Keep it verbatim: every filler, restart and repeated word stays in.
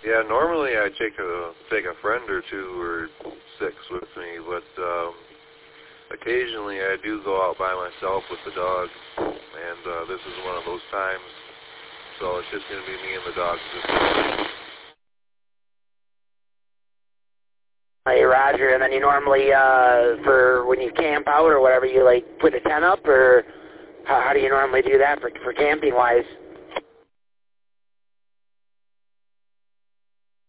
Yeah, normally I take a take a friend or two or six with me, but um, occasionally I do go out by myself with the dog, and uh, this is one of those times. So it's just going to be me and the dog. Hey, Roger, and then you normally, uh, for when you camp out or whatever, you like put a tent up, or how, how do you normally do that for for camping wise?